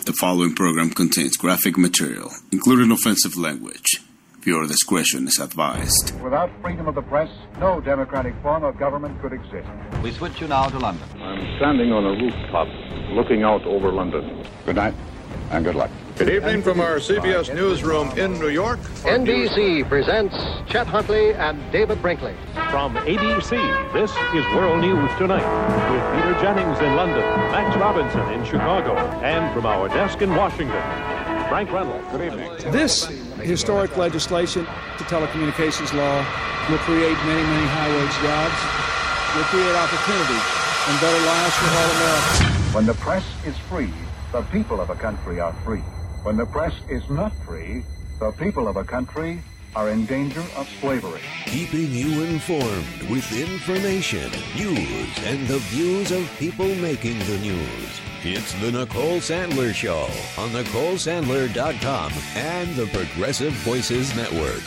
The following program contains graphic material, including offensive language. Viewer discretion is advised. Without freedom of the press, no democratic form of government could exist. We switch you now to London. I'm standing on a rooftop looking out over London. Good night and good luck. Good evening from our CBS newsroom in New York. NBC presents Chet Huntley and David Brinkley. From ABC, this is World News Tonight with Peter Jennings in London, Max Robinson in Chicago, and from our desk in Washington, Frank Reynolds. Good evening. This historic legislation, the telecommunications law, will create many, many high-wage jobs, will create opportunity and better lives for all Americans. When the press is free, the people of a country are free. When the press is not free, the people of a country are in danger of slavery. Keeping you informed with information, news, and the views of people making the news. It's the Nicole Sandler Show on NicoleSandler.com and the Progressive Voices Network.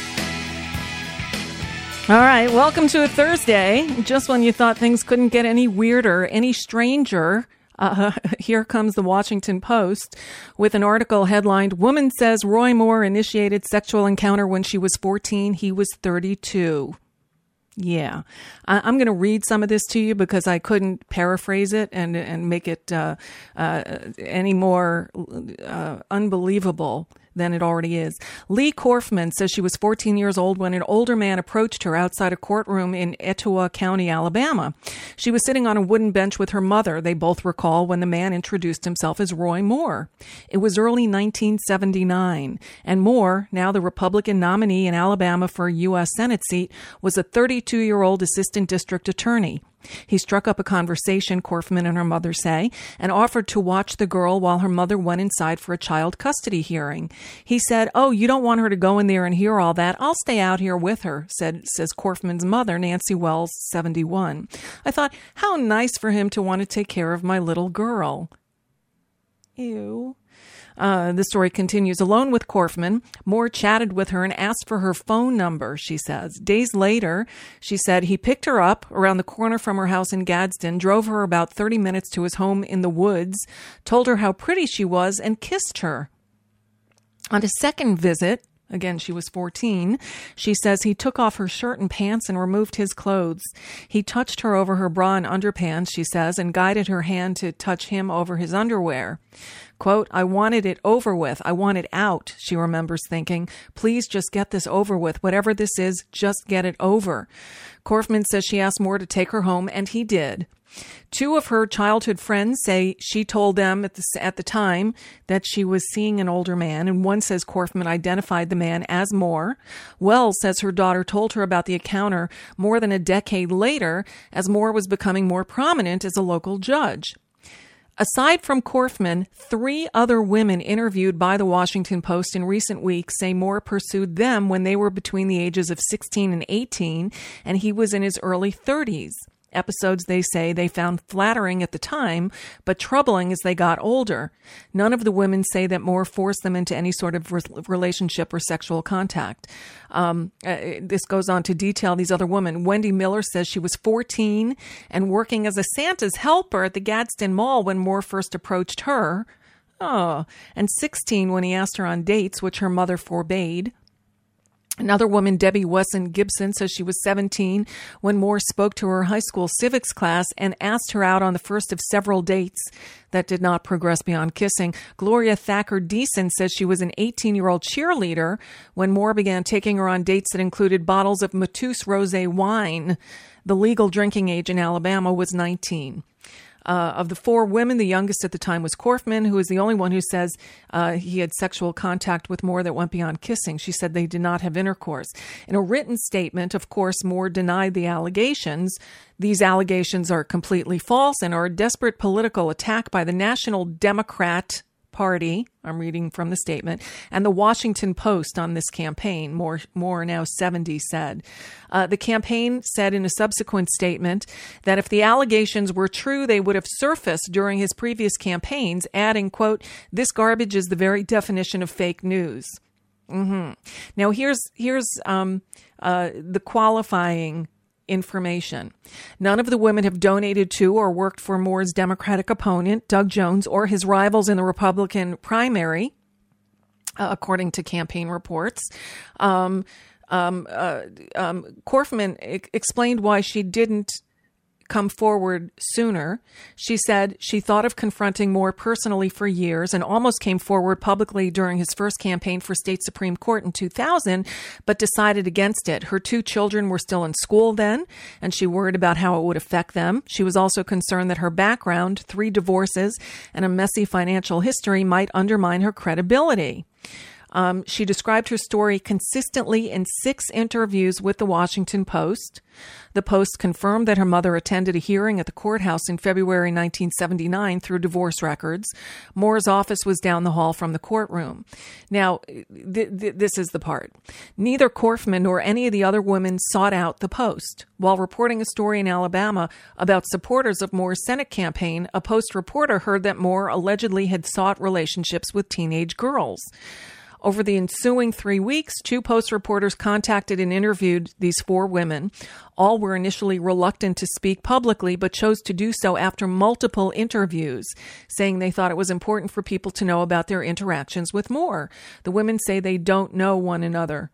All right, welcome to a Thursday. Just when you thought things couldn't get any weirder, any stranger, here comes the Washington Post with an article headlined, "Woman Says Roy Moore Initiated Sexual Encounter When She Was 14. He Was 32. Yeah, I'm going to read some of this to you because I couldn't paraphrase it and make it any more unbelievable than it already is. Lee Korfman says she was 14 years old when an older man approached her outside a courtroom in Etowah County, Alabama. She was sitting on a wooden bench with her mother. They both recall when the man introduced himself as Roy Moore. It was early 1979, and Moore, now the Republican nominee in Alabama for a U.S. Senate seat, was a 32-year-old assistant district attorney. He struck up a conversation, Korfman and her mother say, and offered to watch the girl while her mother went inside for a child custody hearing. He said, "Oh, you don't want her to go in there and hear all that. I'll stay out here with her," says Korfman's mother, Nancy Wells, 71. "I thought, how nice for him to want to take care of my little girl." Ew. The story continues. Alone with Korfman, Moore chatted with her and asked for her phone number, she says. Days later, she said, he picked her up around the corner from her house in Gadsden, drove her about 30 minutes to his home in the woods, told her how pretty she was, and kissed her. On a second visit, again, she was 14, she says he took off her shirt and pants and removed his clothes. He touched her over her bra and underpants, she says, and guided her hand to touch him over his underwear. Quote, "I wanted it over with. I want it out," she remembers thinking. "Please just get this over with. Whatever this is, just get it over." Korfman says she asked Moore to take her home, and he did. Two of her childhood friends say she told them at the time that she was seeing an older man, and one says Korfman identified the man as Moore. Wells says her daughter told her about the encounter more than a decade later as Moore was becoming more prominent as a local judge. Aside from Korfman, 3 other women interviewed by the Washington Post in recent weeks say Moore pursued them when they were between the ages of 16 and 18, and he was in his early 30s. Episodes, they say, they found flattering at the time, but troubling as they got older. None of the women say that Moore forced them into any sort of relationship or sexual contact. This goes on to detail these other women. Wendy Miller says she was 14 and working as a Santa's helper at the Gadsden Mall when Moore first approached her. Oh, and 16 when he asked her on dates, which her mother forbade. Another woman, Debbie Wesson Gibson, says she was 17 when Moore spoke to her high school civics class and asked her out on the first of several dates that did not progress beyond kissing. Gloria Thacker Deason says she was an 18-year-old cheerleader when Moore began taking her on dates that included bottles of Mateus Rosé wine. The legal drinking age in Alabama was 19. Of the 4 women, the youngest at the time was Korfman, who is the only one who says he had sexual contact with Moore that went beyond kissing. She said they did not have intercourse. In a written statement, of course, Moore denied the allegations. These allegations are completely false and are a desperate political attack by the National Democrat Party, I'm reading from the statement, and the Washington Post on this campaign, Moore now 70 said. The campaign said in a subsequent statement that if the allegations were true, they would have surfaced during his previous campaigns, adding, quote, "This garbage is the very definition of fake news." Mm-hmm. Now, here's the qualifying information. None of the women have donated to or worked for Moore's Democratic opponent, Doug Jones, or his rivals in the Republican primary, according to campaign reports. Korfman explained why she didn't come forward sooner. She said she thought of confronting Moore personally for years and almost came forward publicly during his first campaign for state Supreme Court in 2000, but decided against it. Her 2 children were still in school then, and she worried about how it would affect them. She was also concerned that her background, 3 divorces, and a messy financial history might undermine her credibility. She described her story consistently in 6 interviews with the Washington Post. The Post confirmed that her mother attended a hearing at the courthouse in February 1979 through divorce records. Moore's office was down the hall from the courtroom. Now, this is the part. Neither Korfman nor any of the other women sought out the Post. While reporting a story in Alabama about supporters of Moore's Senate campaign, a Post reporter heard that Moore allegedly had sought relationships with teenage girls. Over the ensuing 3 weeks, 2 Post reporters contacted and interviewed these 4 women. All were initially reluctant to speak publicly, but chose to do so after multiple interviews, saying they thought it was important for people to know about their interactions with Moore. The women say they don't know one another.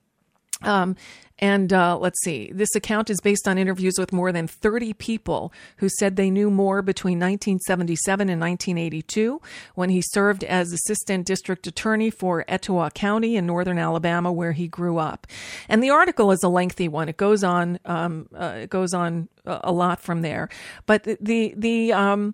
Let's see. This account is based on interviews with more than 30 people who said they knew Moore between 1977 and 1982, when he served as assistant district attorney for Etowah County in northern Alabama, where he grew up. And the article is a lengthy one. It goes on a lot from there. But the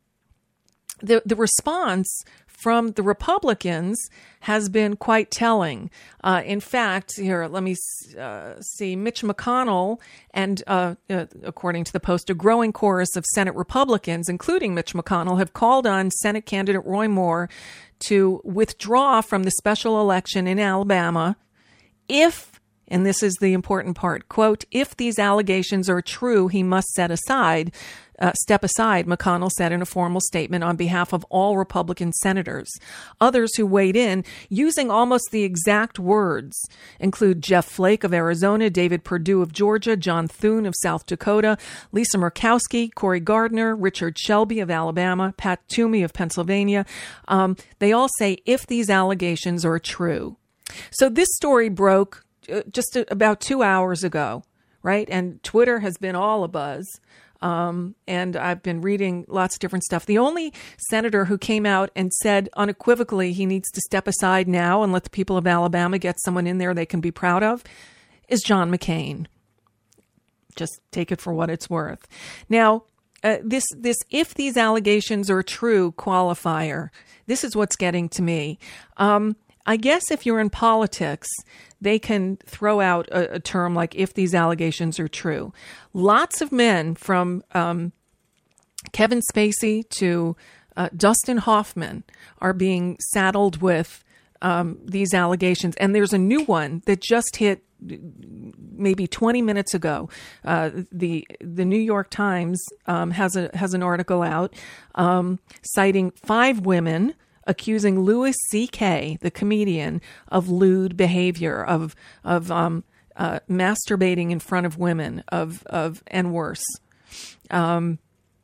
response from the Republicans has been quite telling. In fact, here, let me see, Mitch McConnell and, according to the Post, a growing chorus of Senate Republicans, including Mitch McConnell, have called on Senate candidate Roy Moore to withdraw from the special election in Alabama if, and this is the important part, quote, if these allegations are true, he must step aside, McConnell said in a formal statement on behalf of all Republican senators. Others who weighed in, using almost the exact words, include Jeff Flake of Arizona, David Perdue of Georgia, John Thune of South Dakota, Lisa Murkowski, Cory Gardner, Richard Shelby of Alabama, Pat Toomey of Pennsylvania. They all say if these allegations are true. So this story broke just about 2 hours ago, right? And Twitter has been all abuzz. And I've been reading lots of different stuff. The only senator who came out and said unequivocally he needs to step aside now and let the people of Alabama get someone in there they can be proud of is John McCain. Just take it for what it's worth. Now, this if these allegations are true qualifier, this is what's getting to me. I guess if you're in politics, they can throw out a term like if these allegations are true. Lots of men from Kevin Spacey to Dustin Hoffman are being saddled with these allegations. And there's a new one that just hit maybe 20 minutes ago. The New York Times has an article out citing 5 women accusing Louis C.K., the comedian, of lewd behavior, of masturbating in front of women, and worse. And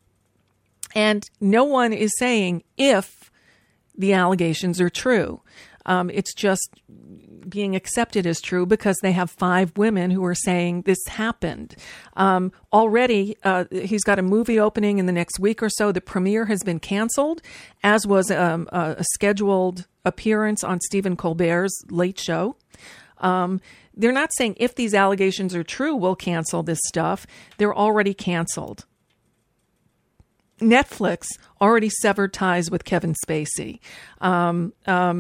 no one is saying if the allegations are true. It's just being accepted as true because they have 5 women who are saying this happened. Already, he's got a movie opening in the next week or so. The premiere has been canceled, as was a scheduled appearance on Stephen Colbert's Late Show. They're not saying if these allegations are true, we'll cancel this stuff. They're already canceled. Netflix already severed ties with Kevin Spacey, and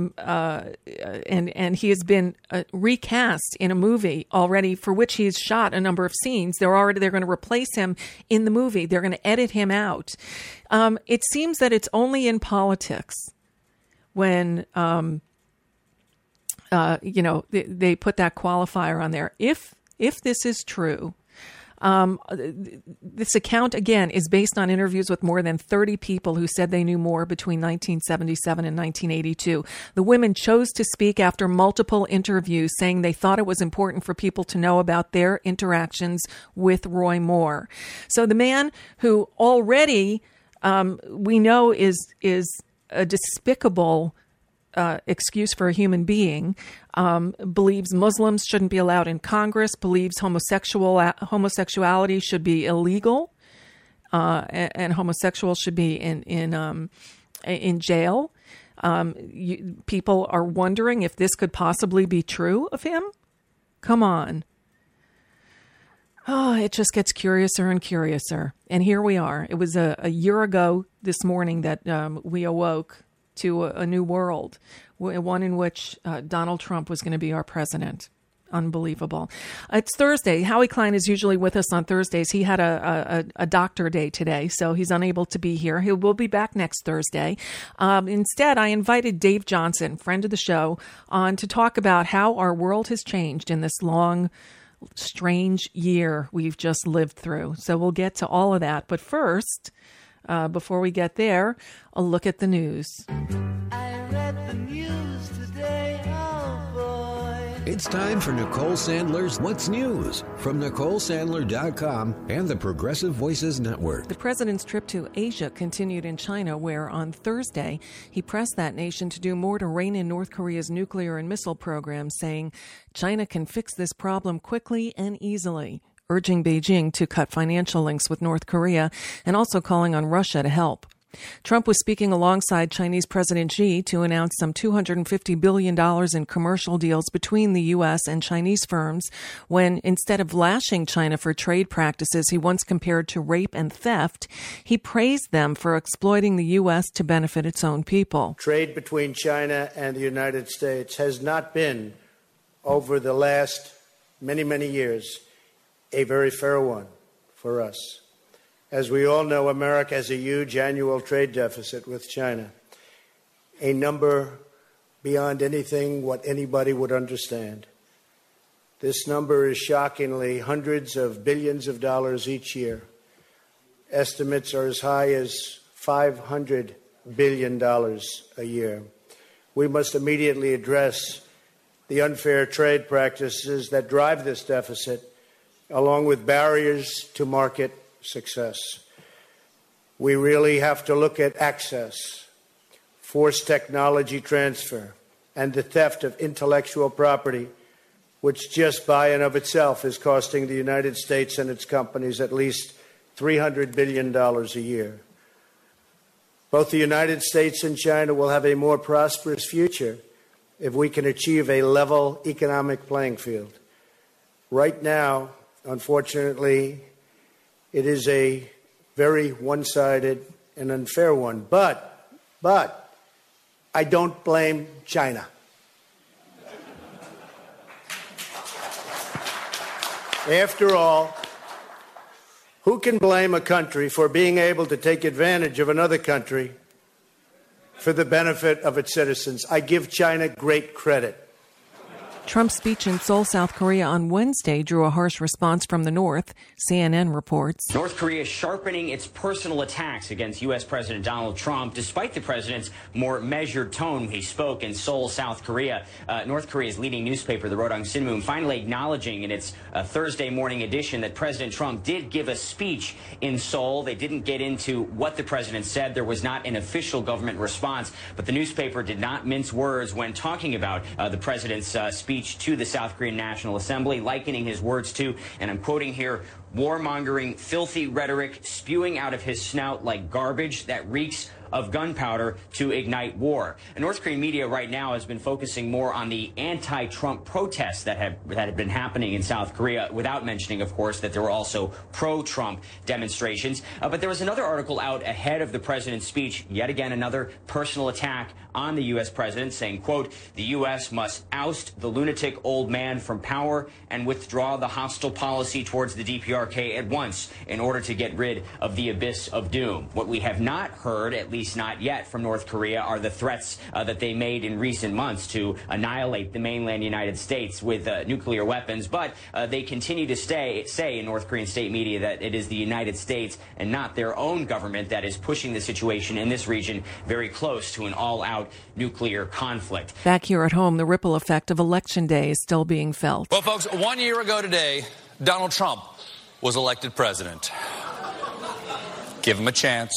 he has been recast in a movie already for which he has shot a number of scenes. They're going to replace him in the movie. They're going to edit him out. It seems that it's only in politics when they put that qualifier on there. If this is true. This account, again, is based on interviews with more than 30 people who said they knew more between 1977 and 1982. The women chose to speak after multiple interviews, saying they thought it was important for people to know about their interactions with Roy Moore. So the man who already we know is a despicable excuse for a human being, believes Muslims shouldn't be allowed in Congress, believes homosexuality should be illegal, and homosexuals should be in jail. People are wondering if this could possibly be true of him. Come on. Oh, it just gets curiouser and curiouser. And here we are. It was a year ago this morning that we awoke to a new world, one in which Donald Trump was going to be our president. Unbelievable. It's Thursday. Howie Klein is usually with us on Thursdays. He had a doctor day today, so he's unable to be here. He will be back next Thursday. Instead, I invited Dave Johnson, friend of the show, on to talk about how our world has changed in this long, strange year we've just lived through. So we'll get to all of that. But first, before we get there, a look at the news. I read the news today, oh boy. It's time for Nicole Sandler's What's News from NicoleSandler.com and the Progressive Voices Network. The president's trip to Asia continued in China, where on Thursday he pressed that nation to do more to rein in North Korea's nuclear and missile program, saying China can fix this problem quickly and easily, urging Beijing to cut financial links with North Korea and also calling on Russia to help. Trump was speaking alongside Chinese President Xi to announce some $250 billion in commercial deals between the U.S. and Chinese firms when, instead of lashing China for trade practices he once compared to rape and theft, he praised them for exploiting the U.S. to benefit its own people. Trade between China and the United States has not been, over the last many, many years, a very fair one for us. As we all know, America has a huge annual trade deficit with China, a number beyond anything what anybody would understand. This number is shockingly hundreds of billions of dollars each year. Estimates are as high as $500 billion a year. We must immediately address the unfair trade practices that drive this deficit, along with barriers to market success. We really have to look at access, forced technology transfer, and the theft of intellectual property, which just by and of itself is costing the United States and its companies at least $300 billion a year. Both the United States and China will have a more prosperous future if we can achieve a level economic playing field. Right now, unfortunately, it is a very one-sided and unfair one. But I don't blame China. After all, who can blame a country for being able to take advantage of another country for the benefit of its citizens? I give China great credit. Trump's speech in Seoul, South Korea on Wednesday drew a harsh response from the North, CNN reports. North Korea is sharpening its personal attacks against U.S. President Donald Trump, despite the president's more measured tone when he spoke in Seoul, South Korea. North Korea's leading newspaper, the Rodong Sinmun, finally acknowledging in its Thursday morning edition that President Trump did give a speech in Seoul. They didn't get into what the president said. There was not an official government response, but the newspaper did not mince words when talking about the president's speech to the South Korean National Assembly, likening his words to, and I'm quoting here, warmongering, filthy rhetoric spewing out of his snout like garbage that reeks of gunpowder to ignite war. And North Korean media right now has been focusing more on the anti-Trump protests that have been happening in South Korea, without mentioning, of course, that there were also pro-Trump demonstrations. But there was another article out ahead of the president's speech, yet again another personal attack on the U.S. president, saying, quote, the U.S. must oust the lunatic old man from power and withdraw the hostile policy towards the DPRK at once in order to get rid of the abyss of doom. What we have not heard, at least least not yet, from North Korea are the threats that they made in recent months to annihilate the mainland United States with nuclear weapons. But they continue to say in North Korean state media that it is the United States and not their own government that is pushing the situation in this region very close to an all-out nuclear conflict. Back here at home, the ripple effect of Election Day is still being felt. Well, folks, 1 year ago today, Donald Trump was elected president. Give him a chance.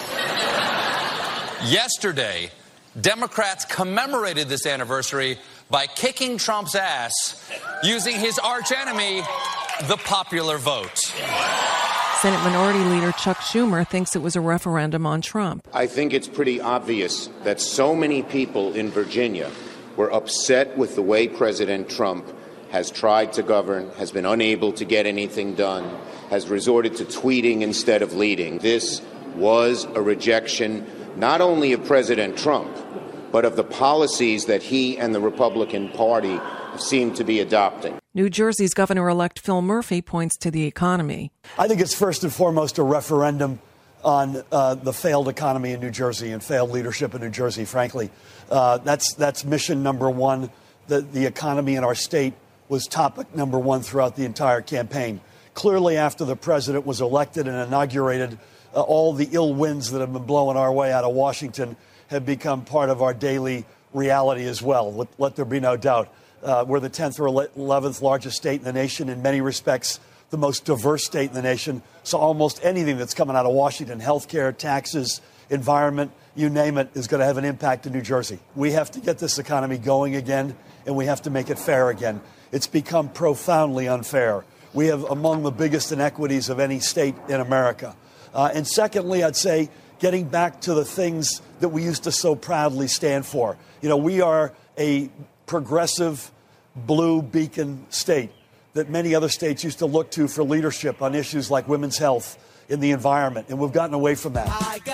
Yesterday, Democrats commemorated this anniversary by kicking Trump's ass using his archenemy, the popular vote. Senate Minority Leader Chuck Schumer thinks it was a referendum on Trump. I think it's pretty obvious that so many people in Virginia were upset with the way President Trump has tried to govern, has been unable to get anything done, has resorted to tweeting instead of leading. This was a rejection not only of President Trump, but of the policies that he and the Republican Party seem to be adopting. New Jersey's Governor-elect Phil Murphy points to the economy. I think it's first and foremost a referendum on the failed economy in New Jersey and failed leadership in New Jersey, frankly. That's mission number one. The economy in our state was topic number one throughout the entire campaign. Clearly, after the president was elected and inaugurated, all the ill winds that have been blowing our way out of Washington have become part of our daily reality as well. Let there be no doubt. We're the 10th or 11th largest state in the nation, in many respects the most diverse state in the nation. So almost anything that's coming out of Washington, healthcare, taxes, environment, you name it, is going to have an impact in New Jersey. We have to get this economy going again, and we have to make it fair again. It's become profoundly unfair. We have among the biggest inequities of any state in America. And secondly, I'd say getting back to the things that we used to so proudly stand for. You know, we are a progressive blue beacon state that many other states used to look to for leadership on issues like women's health and the environment, and we've gotten away from that.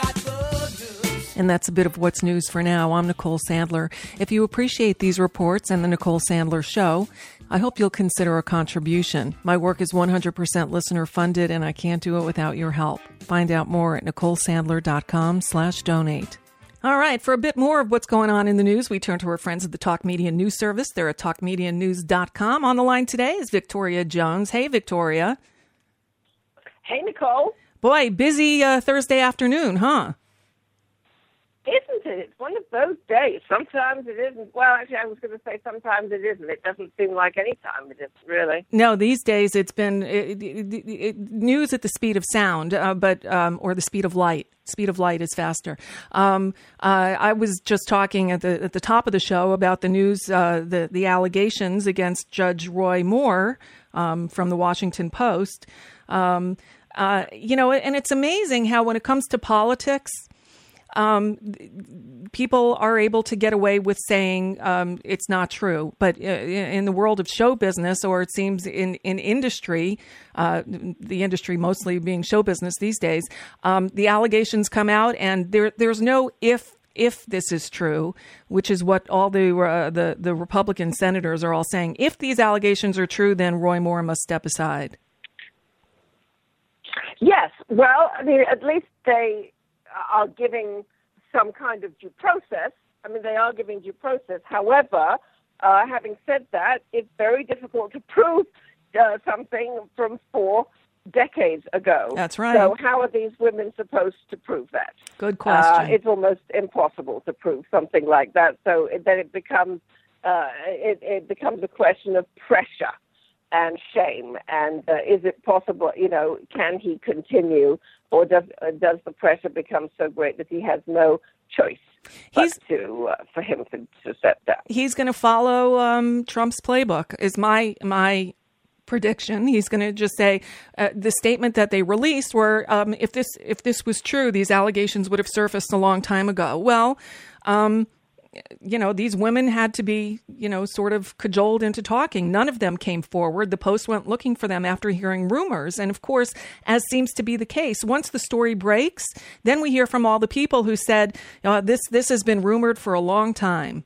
And that's a bit of what's news for now. I'm Nicole Sandler. If you appreciate these reports and the Nicole Sandler Show, I hope you'll consider a contribution. My work is 100% listener funded, and I can't do it without your help. Find out more at NicoleSandler.com/donate. All right, for a bit more of what's going on in the news, we turn to our friends at the Talk Media News Service. They're at TalkMediaNews.com. On the line today is Victoria Jones. Hey, Victoria. Hey, Nicole. Boy, busy Thursday afternoon, huh? Isn't it? It's one of those days. Sometimes it isn't. Well, actually, I was going to say sometimes it isn't. It doesn't seem like any time it is, really. No, these days it's been news at the speed of sound, or the speed of light. Speed of light is faster. I was just talking at the top of the show about the news, the allegations against Judge Roy Moore from the Washington Post. And it's amazing how when it comes to politics, people are able to get away with saying it's not true. But in the world of show business, or it seems in industry, the industry mostly being show business these days, the allegations come out and there's no if this is true, which is what all the Republican senators are all saying. If these allegations are true, then Roy Moore must step aside. Yes. Well, I mean, at least they are giving some kind of due process. I mean, they are giving due process. However, having said that, it's very difficult to prove something from 4 decades ago. That's right. So how are these women supposed to prove that? Good question. It's almost impossible to prove something like that. So then it becomes it becomes a question of pressure and shame. And is it possible, can he continue, or does the pressure become so great that he has no choice for him to step down? He's going to follow Trump's playbook, is my prediction. He's going to just say the statement that they released were, if this was true, these allegations would have surfaced a long time ago. Well, these women had to be, sort of cajoled into talking. None of them came forward. The Post went looking for them after hearing rumors. And of course, as seems to be the case, once the story breaks, then we hear from all the people who said, this has been rumored for a long time.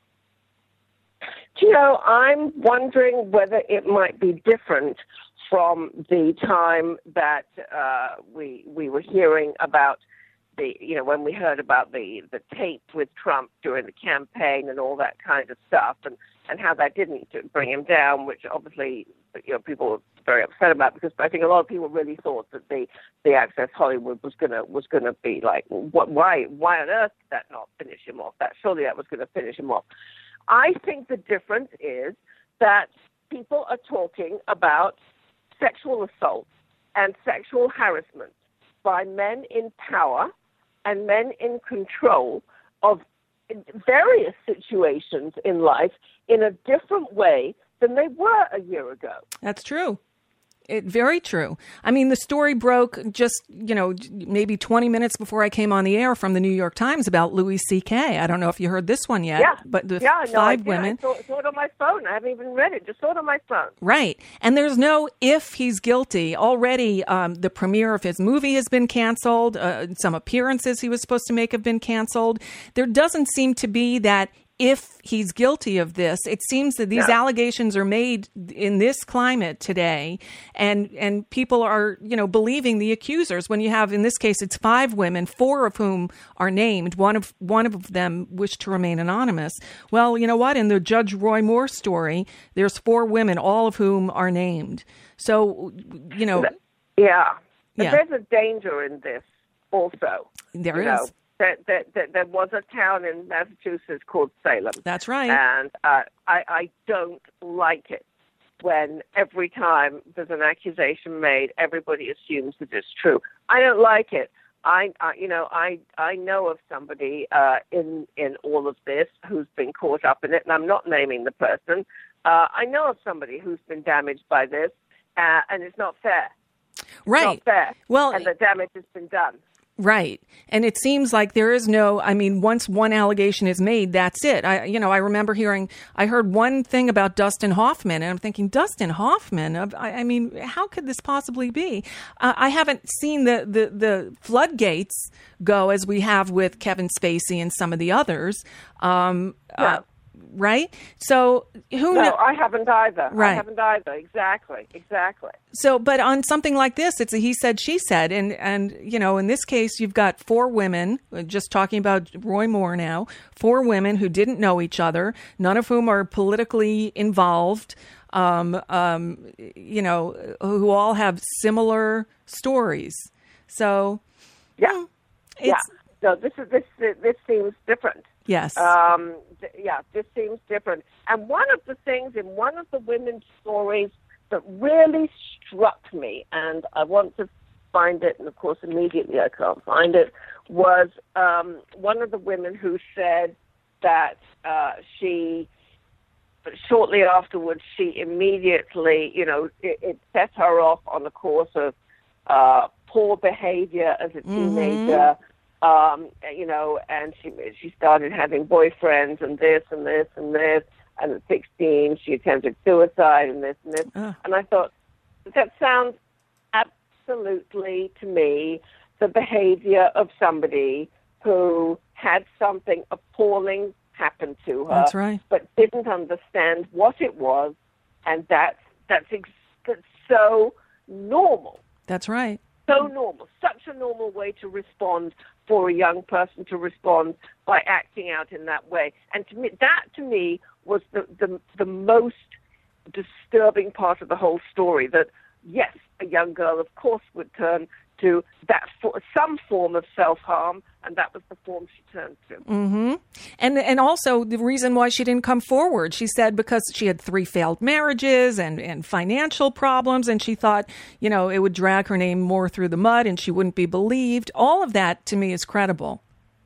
I'm wondering whether it might be different from the time that we were hearing about when we heard about the tape with Trump during the campaign and all that kind of stuff, and how that didn't bring him down, which obviously people were very upset about, because I think a lot of people really thought that the Access Hollywood was gonna be like, why on earth did that not finish him off? Surely that was going to finish him off. I think the difference is that people are talking about sexual assault and sexual harassment by men in power and men in control of various situations in life in a different way than they were a year ago. That's true. Very true. I mean, the story broke just, maybe 20 minutes before I came on the air from the New York Times about Louis C.K. I don't know if you heard this one yet. Yeah. But the five five women. I saw it on my phone. I haven't even read it. Just saw it on my phone. Right. And there's no if he's guilty. Already, the premiere of his movie has been canceled. Some appearances he was supposed to make have been canceled. There doesn't seem to be that if he's guilty of this. It seems that these allegations are made in this climate today, and people are, believing the accusers. When you have, in this case, it's 5 women, 4 of whom are named. One of them wished to remain anonymous. Well, you know what? In the Judge Roy Moore story, there's 4 women, all of whom are named. So, Yeah. There's a danger in this also. There is. There was a town in Massachusetts called Salem. That's right. And I don't like it when every time there's an accusation made, everybody assumes that it's true. I don't like it. I know of somebody in all of this who's been caught up in it, and I'm not naming the person. I know of somebody who's been damaged by this, and it's not fair. Right. It's not fair. Well, and the damage has been done. Right. And it seems like there is once one allegation is made, that's it. I remember I heard one thing about Dustin Hoffman, and I'm thinking, Dustin Hoffman? How could this possibly be? I haven't seen the floodgates go as we have with Kevin Spacey and some of the others. Right? So who knows? No, I haven't either. Right. I haven't either. Exactly. So, but on something like this, it's a he said, she said. And in this case, you've got 4 women, just talking about Roy Moore now, 4 women who didn't know each other, none of whom are politically involved, who all have similar stories. So, No, this seems different. Yes. This seems different. And one of the things in one of the women's stories that really struck me, and I want to find it, and of course immediately I can't find it, was one of the women who said that she, shortly afterwards, she immediately, it set her off on a course of poor behavior as a teenager. And she started having boyfriends and this and this and this. And at 16, she attempted suicide and this and this. And I thought, that sounds absolutely, to me, the behavior of somebody who had something appalling happen to her. That's right. But didn't understand what it was. And that's so normal. That's right. So normal, such a normal way to respond for a young person to respond by acting out in that way. And to me was the most disturbing part of the whole story, that yes, a young girl of course would turn to that some form of self-harm, and that was the form she turned to. Mm-hmm. And also the reason why she didn't come forward, she said because she had 3 failed marriages and financial problems, and she thought, it would drag her name more through the mud and she wouldn't be believed. All of that, to me, is credible.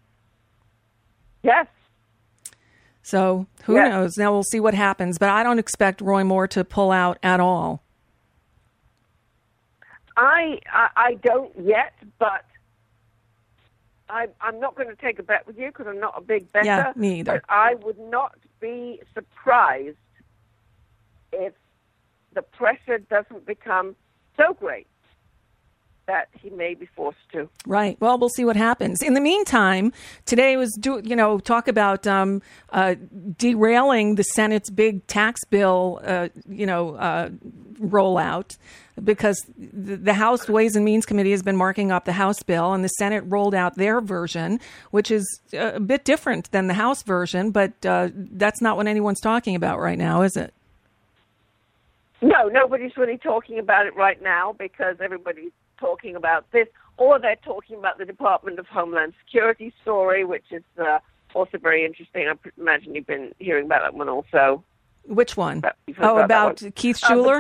Yes. So who knows? Now we'll see what happens, but I don't expect Roy Moore to pull out at all. I don't yet, but I'm not going to take a bet with you because I'm not a big better. Yeah, me either. But I would not be surprised if the pressure doesn't become so great that he may be forced to. Right. Well, we'll see what happens. In the meantime, today was talk about derailing the Senate's big tax bill, rollout, because the House Ways and Means Committee has been marking up the House bill, and the Senate rolled out their version, which is a bit different than the House version, but that's not what anyone's talking about right now, is it? No, nobody's really talking about it right now because everybody's talking about this, or they're talking about the Department of Homeland Security story, which is also very interesting. I imagine you've been hearing about that one also. Which one? About Keith Schuler?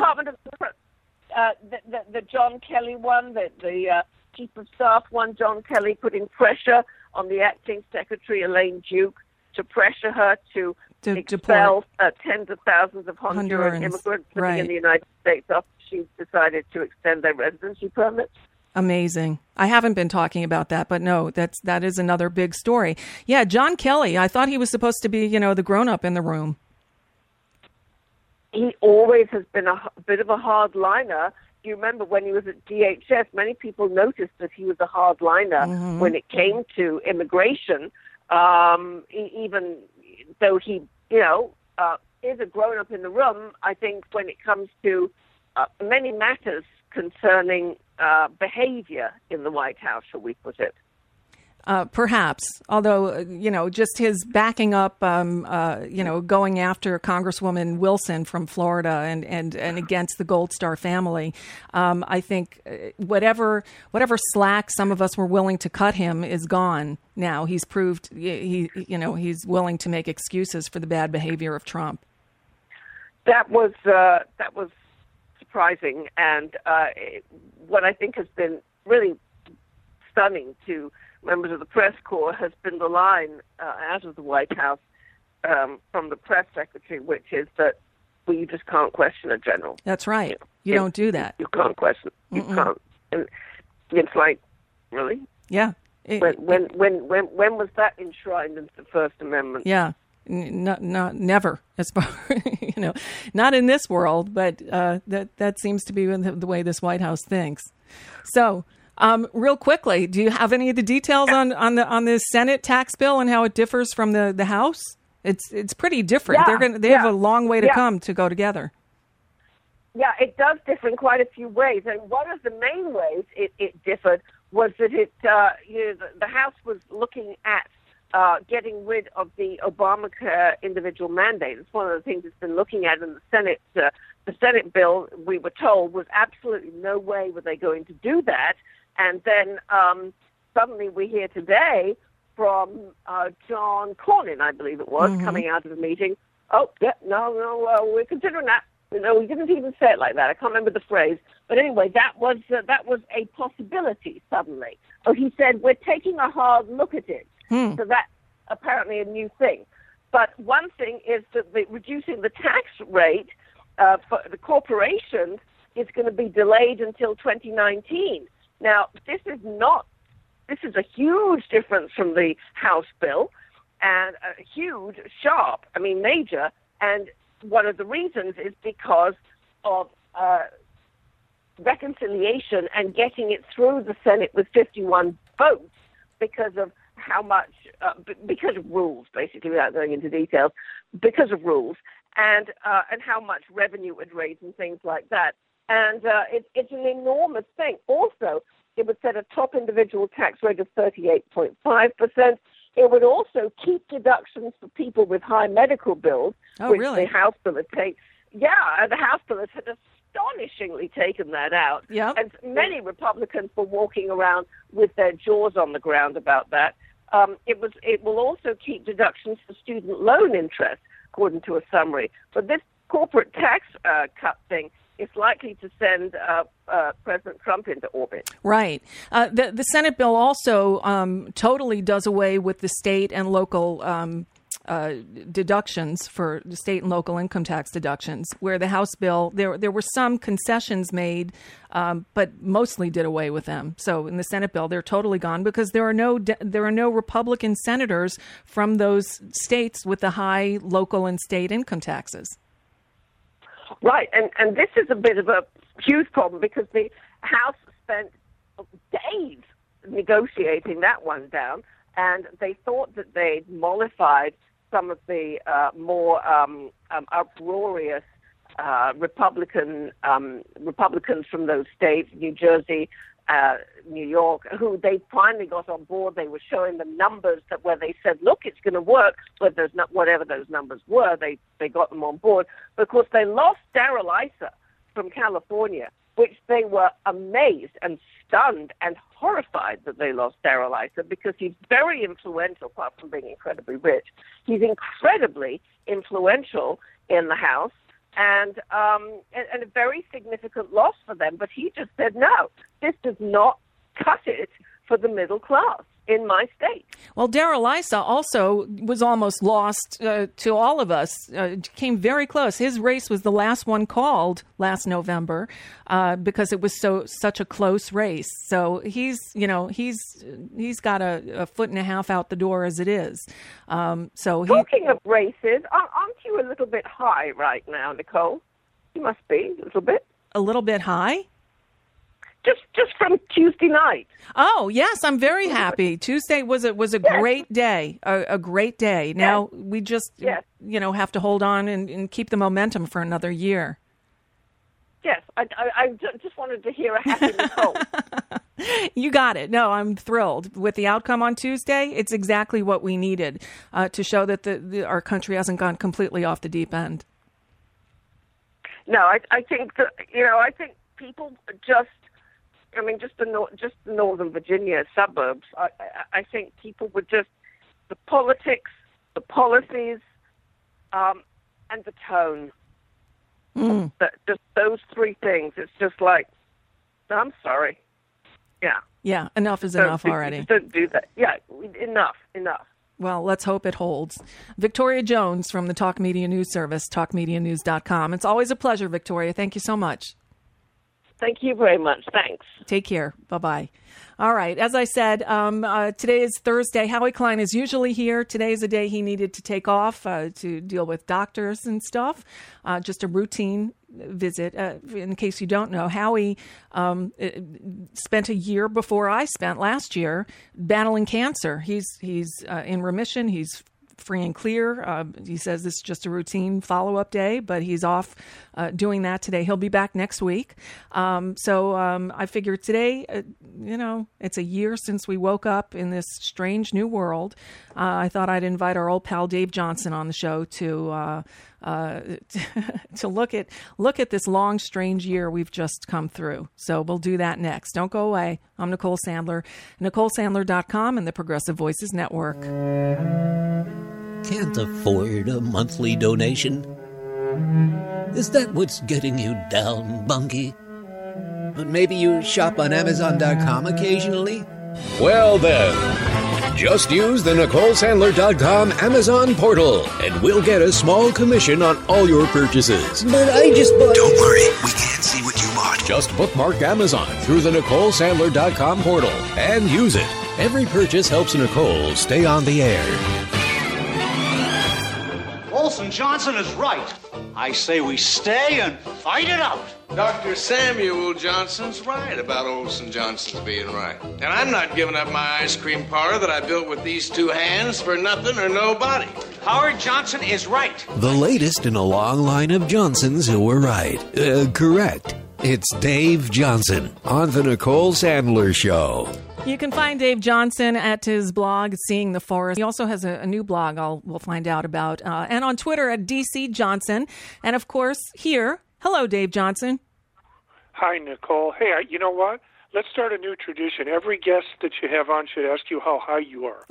The John Kelly one, the Chief of Staff one, John Kelly putting pressure on the acting secretary, Elaine Duke, to pressure her to expel tens of thousands of Honduran immigrants living in the United States after she decided to extend their residency permits. Amazing. I haven't been talking about that, but no, that is another big story. Yeah, John Kelly, I thought he was supposed to be, the grown-up in the room. He always has been a bit of a hardliner. You remember when he was at DHS, many people noticed that he was a hardliner when it came to immigration, even though he, is a grown-up in the room. I think when it comes to many matters concerning behavior in the White House, shall we put it. Perhaps, although, just his backing up, going after Congresswoman Wilson from Florida and against the Gold Star family, I think whatever slack some of us were willing to cut him is gone now. He's proved he's willing to make excuses for the bad behavior of Trump. That was surprising, and what I think has been really stunning to members of the press corps has been the line out of the White House from the press secretary, which is that, well, you just can't question a general. That's right. You don't do that. You can't question. You can't. And it's like, really? Yeah. When was that enshrined into the First Amendment? Yeah. Never, as far not in this world, but that seems to be the way this White House thinks. So. Real quickly, do you have any of the details on the Senate tax bill and how it differs from the House? It's pretty different. Yeah, they have a long way to come to go together. Yeah, it does differ in quite a few ways, and one of the main ways it differed was that the House was looking at getting rid of the Obamacare individual mandate. It's one of the things it's been looking at in the Senate. The Senate bill, we were told, was absolutely no way were they going to do that. And then suddenly we hear today from John Cornyn, I believe it was, coming out of the meeting. Oh, yeah, no, we're considering that. No, we didn't even say it like that. I can't remember the phrase. But anyway, that was a possibility suddenly. Oh, he said, we're taking a hard look at it. So that's apparently a new thing. But one thing is that reducing the tax rate for the corporations is going to be delayed until 2019. Now, this is a huge difference from the House bill, and a huge, sharp, major, and one of the reasons is because of reconciliation and getting it through the Senate with 51 votes because of how much, because of rules, basically, without going into details, because of rules, and how much revenue it would raise and things like that. And it's an enormous thing. Also, it would set a top individual tax rate of 38.5%. It would also keep deductions for people with high medical bills, which really? The House bill had taken. Yeah, the House bill had astonishingly taken that out. Yep. And many Republicans were walking around with their jaws on the ground about that. It will also keep deductions for student loan interest, according to a summary. But this corporate tax cut thing is likely to send President Trump into orbit. Right. The Senate bill also totally does away with the state and local deductions for the state and local income tax deductions, where the House bill, there were some concessions made, but mostly did away with them. So in the Senate bill, they're totally gone because there are no Republican senators from those states with the high local and state income taxes. Right, and this is a bit of a huge problem because the House spent days negotiating that one down, and they thought that they'd mollified some of the more uproarious Republicans from those states, New Jersey, New York, who they finally got on board. They were showing them numbers that where they said, look, it's going to work, but there's not whatever those numbers were, they got them on board. But of course, they lost Darrell Issa from California, which they were amazed and stunned and horrified that they lost Darrell Issa, because he's very influential, apart from being incredibly rich. He's incredibly influential in the House, and a very significant loss for them. But he just said, no, this does not cut it for the middle class in my state. Well, Darrell Issa also was almost lost to all of us. Came very close. His race was the last one called last November because it was such a close race. So he's got a foot and a half out the door as it is. Talking of races, aren't you a little bit high right now, Nicole? You must be a little bit. A little bit high? Just from Tuesday night. Oh, yes, I'm very happy. Tuesday was a great day, a great day. Now we just have to hold on and keep the momentum for another year. Yes, I just wanted to hear a happy Nicole. You got it. No, I'm thrilled with the outcome on Tuesday. It's exactly what we needed to show that our country hasn't gone completely off the deep end. No, I think that I think people just the Northern Virginia suburbs, I think people were just, the politics, the policies, and the tone. Just those three things. It's just like, I'm sorry. Yeah. Yeah, enough is enough already. Don't do that. Yeah, enough. Well, let's hope it holds. Victoria Jones from the Talk Media News Service, talkmedianews.com. It's always a pleasure, Victoria. Thank you so much. Thank you very much. Thanks. Take care. Bye-bye. All right. As I said, today is Thursday. Howie Klein is usually here. Today is a day he needed to take off to deal with doctors and stuff. Just a routine visit. In case you don't know, Howie spent a year before I spent last year battling cancer. He's in remission. He's free and clear. He says this is just a routine follow-up day, but he's off doing that today. He'll be back next week. So I figured today, it's a year since we woke up in this strange new world. I thought I'd invite our old pal Dave Johnson on the show to look at this long, strange year we've just come through. So we'll do that next. Don't go away. I'm Nicole Sandler, NicoleSandler.com and the Progressive Voices Network. Can't afford a monthly donation? Is that what's getting you down, Bunky? But maybe you shop on Amazon.com occasionally? Well then, just use the NicoleSandler.com Amazon portal, and we'll get a small commission on all your purchases. But I just bought... Don't worry, we can't see what you bought. Just bookmark Amazon through the NicoleSandler.com portal and use it. Every purchase helps Nicole stay on the air. Olson Johnson is right. I say we stay and fight it out. Dr. Samuel Johnson's right about Olson Johnson's being right. And I'm not giving up my ice cream parlor that I built with these two hands for nothing or nobody. Howard Johnson is right. The latest in a long line of Johnsons who were right. Correct. It's Dave Johnson on The Nicole Sandler Show. You can find Dave Johnson at his blog, Seeing the Forest. He also has a new blog we'll find out about. And on Twitter at DC Johnson. And, of course, here. Hello, Dave Johnson. Hi, Nicole. Hey, you know what? Let's start a new tradition. Every guest that you have on should ask you how high you are.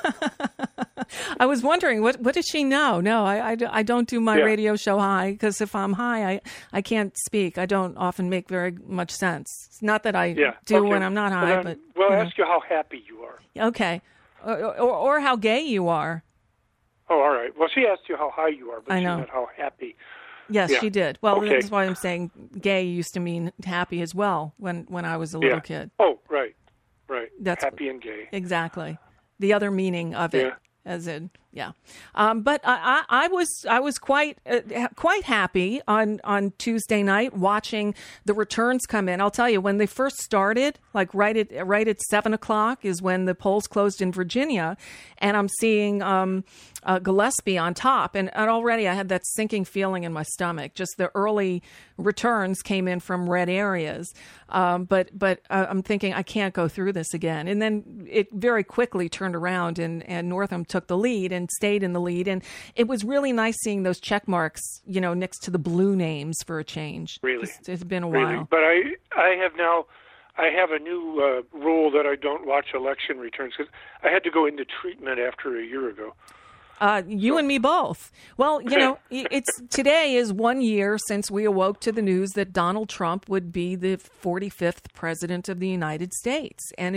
I was wondering, what does she know? No, I don't do my radio show high, because if I'm high, I can't speak. I don't often make very much sense. It's not that I do when I'm not high. But we'll ask you how happy you are. Okay. Or how gay you are. Oh, all right. Well, she asked you how high you are, but I she know. meant how happy. Yes, she did. Well, okay. That's why I'm saying gay used to mean happy as well when I was a little kid. Oh, right. That's happy and gay. Exactly. The other meaning of it, as in Yeah, but I was quite happy on Tuesday night watching the returns come in. I'll tell you, when they first started, like right at 7:00 is when the polls closed in Virginia, and I'm seeing Gillespie on top, and already I had that sinking feeling in my stomach. Just the early returns came in from red areas, but I'm thinking I can't go through this again. And then it very quickly turned around, and Northam took the lead and stayed in the lead. And it was really nice seeing those check marks, next to the blue names for a change. Really, it's been a while. But I have a new rule that I don't watch election returns because I had to go into treatment after a year ago. You and me both. Well, today is 1 year since we awoke to the news that Donald Trump would be the 45th president of the United States. And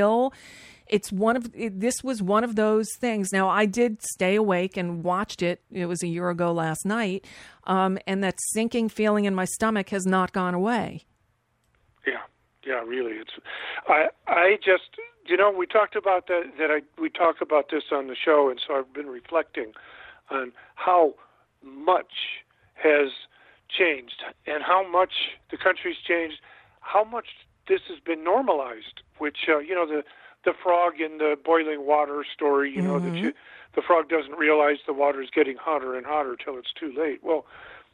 this was one of those things. Now, I did stay awake and watched it. It was a year ago last night. And that sinking feeling in my stomach has not gone away. Yeah, really. I just, we talked about we talk about this on the show, and so I've been reflecting on how much has changed and how much the country's changed, how much this has been normalized, which, the frog in the boiling water story, that the frog doesn't realize the water's getting hotter and hotter till it's too late. Well,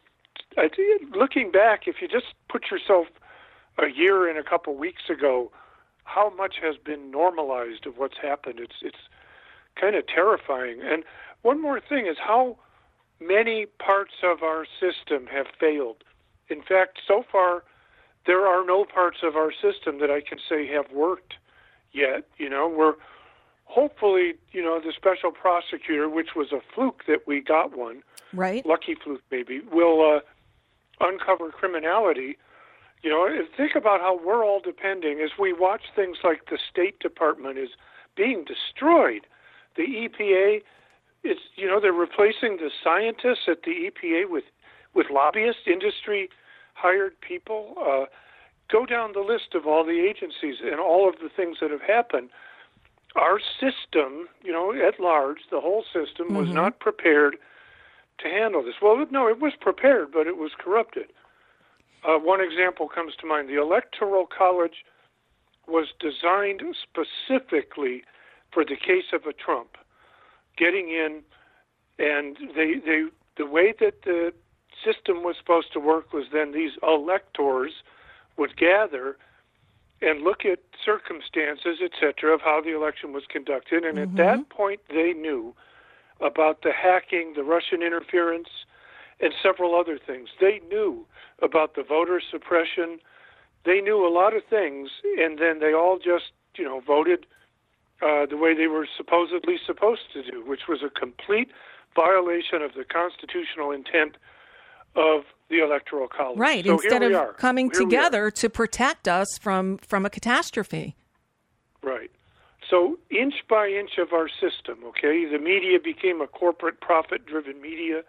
looking back, if you just put yourself a year and a couple weeks ago, how much has been normalized of what's happened. It's kind of terrifying. And one more thing is how many parts of our system have failed. In fact, so far, there are no parts of our system that I can say have worked yet. We're hopefully, the special prosecutor, which was a fluke that we got one, right? Lucky fluke maybe, will uncover criminality. Think about how we're all depending as we watch things like the State Department is being destroyed. The EPA is, they're replacing the scientists at the EPA with lobbyists, industry hired people. Go down the list of all the agencies and all of the things that have happened. Our system, at large, the whole system was not prepared to handle this. Well, no, it was prepared, but it was corrupted. One example comes to mind. The Electoral College was designed specifically for the case of a Trump getting in, and the way that the system was supposed to work was then these electors would gather and look at circumstances, etc., of how the election was conducted, and at that point they knew about the hacking, the Russian interference, and several other things. They knew about the voter suppression. They knew a lot of things, and then they all just, voted the way they were supposedly supposed to do, which was a complete violation of the constitutional intent of the Electoral College. Right, so instead of coming together to protect us from a catastrophe. Right. So inch by inch of our system, the media became a corporate profit-driven media.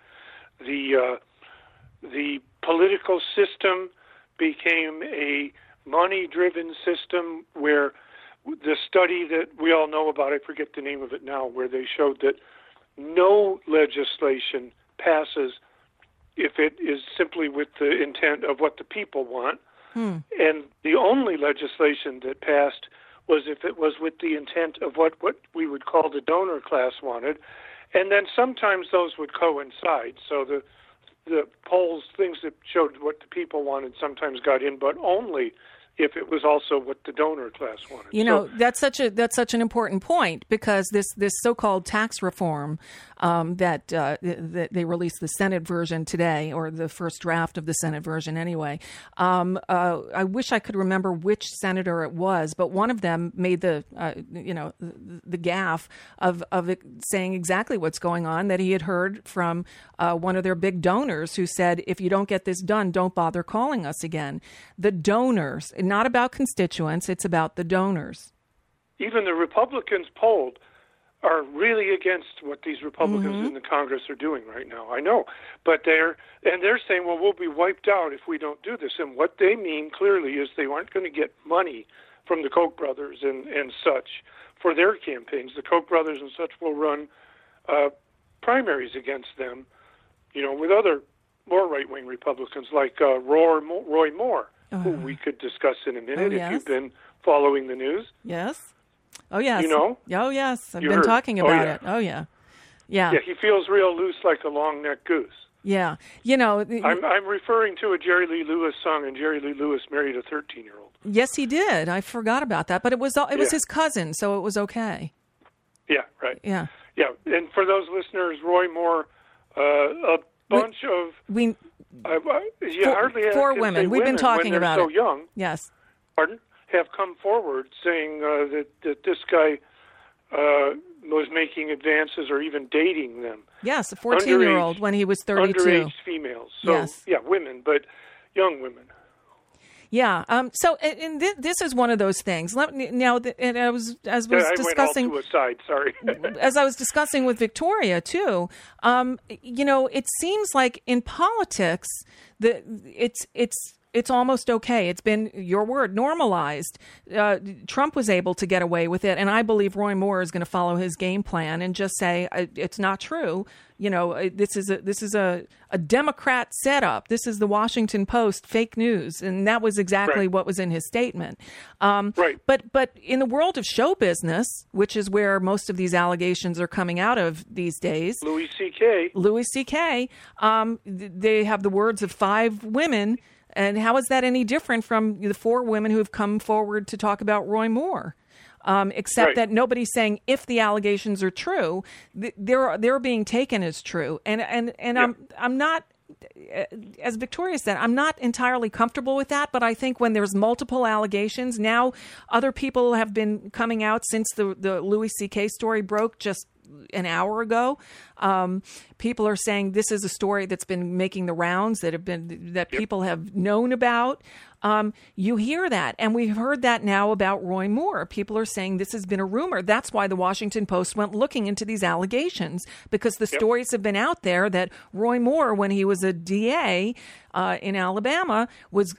The political system became a money-driven system where the study that we all know about, I forget the name of it now, where they showed that no legislation passes if it is simply with the intent of what the people want. And the only legislation that passed was if it was with the intent of what we would call the donor class wanted. And then sometimes those would coincide. So the polls, things that showed what the people wanted, sometimes got in, but only if it was also what the donor class wanted. That's such an important point, because this so-called tax reform that they released the Senate version today, or the first draft of the Senate version anyway. I wish I could remember which senator it was, but one of them made the gaffe of it saying exactly what's going on, that he had heard from one of their big donors who said, if you don't get this done, don't bother calling us again. The donors, not about constituents, it's about the donors. Even the Republicans polled are really against what these Republicans in the Congress are doing right now. I know, but they're saying, well, we'll be wiped out if we don't do this. And what they mean clearly is they aren't going to get money from the Koch brothers and such for their campaigns. The Koch brothers and such will run primaries against them, with other more right-wing Republicans like Roy Moore, who we could discuss in a minute if you've been following the news. Yes. Oh, yes. Oh, yes. I've You been heard. talking about it. Oh, yeah. Yeah. Yeah, he feels real loose like a long-necked goose. Yeah. I'm referring to a Jerry Lee Lewis song, and Jerry Lee Lewis married a 13-year-old. Yes, he did. I forgot about that, but it was his cousin, so it was okay. Yeah, right. Yeah. Yeah, and for those listeners, Roy Moore, a bunch of hardly four can women. say We've been talking when they're about so it. young. Yes. Pardon? Have come forward saying that this guy was making advances or even dating them. Yes, a 14-year-old when he was 32. Underage females. So, yes. Yeah, women, but young women. Yeah. So, and this is one of those things. And I was discussing. I went all to a side. Sorry. As I was discussing with Victoria too, it seems like in politics that it's almost okay. It's been, your word, normalized. Trump was able to get away with it, and I believe Roy Moore is going to follow his game plan and just say it's not true. This is a Democrat setup. This is the Washington Post fake news, and that was exactly what was in his statement. Right. But in the world of show business, which is where most of these allegations are coming out of these days, Louis C.K. They have the words of 5 women. And how is that any different from the 4 women who have come forward to talk about Roy Moore? Except that nobody's saying if the allegations are true, they're being taken as true. And I'm not, as Victoria said, I'm not entirely comfortable with that. But I think when there's multiple allegations, now other people have been coming out since the Louis C.K. story broke just an hour ago. People are saying this is a story that's been making the rounds, that people have known about. You hear that, and we've heard that now about Roy Moore. People are saying this has been a rumor. That's why the Washington Post went looking into these allegations, because the stories have been out there that Roy Moore, when he was a DA in Alabama, was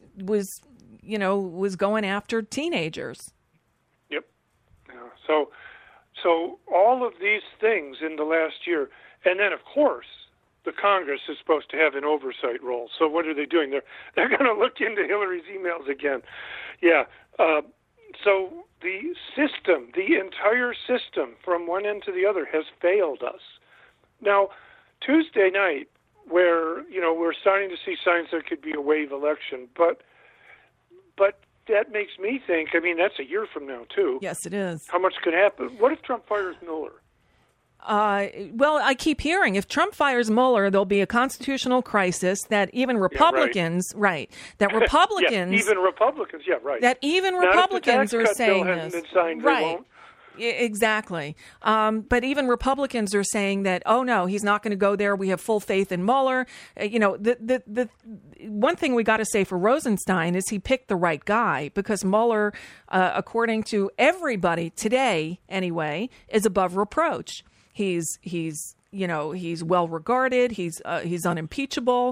going after teenagers. Yep. Yeah. So all of these things in the last year, and then of course the Congress is supposed to have an oversight role. So what are they doing? They're going to look into Hillary's emails again. Yeah. So the system, the entire system from one end to the other has failed us. Now, Tuesday night, where we're starting to see signs there could be a wave election, but that makes me think, that's a year from now, too. Yes, it is. How much could happen? What if Trump fires Mueller? Well, I keep hearing if Trump fires Mueller, there'll be a constitutional crisis that even Republicans, that Republicans... even Republicans, that even Republicans are saying this. Hasn't been signed, right. They won't. Exactly. But even Republicans are saying that, oh, no, he's not going to go there. We have full faith in Mueller. The one thing we got to say for Rosenstein is he picked the right guy, because Mueller, according to everybody today anyway, is above reproach. He's well regarded. He's unimpeachable.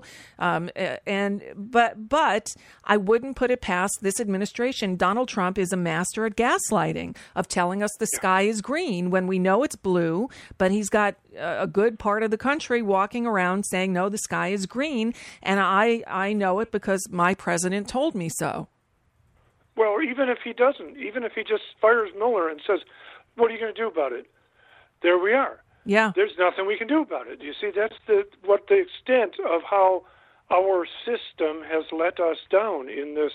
But I wouldn't put it past this administration. Donald Trump is a master at gaslighting, of telling us the sky is green when we know it's blue. But he's got a good part of the country walking around saying, no, the sky is green. And I know it because my president told me so. Well, even if he doesn't, even if he just fires Mueller and says, what are you going to do about it? There we are. Yeah. There's nothing we can do about it. You see, that's the extent of how our system has let us down in this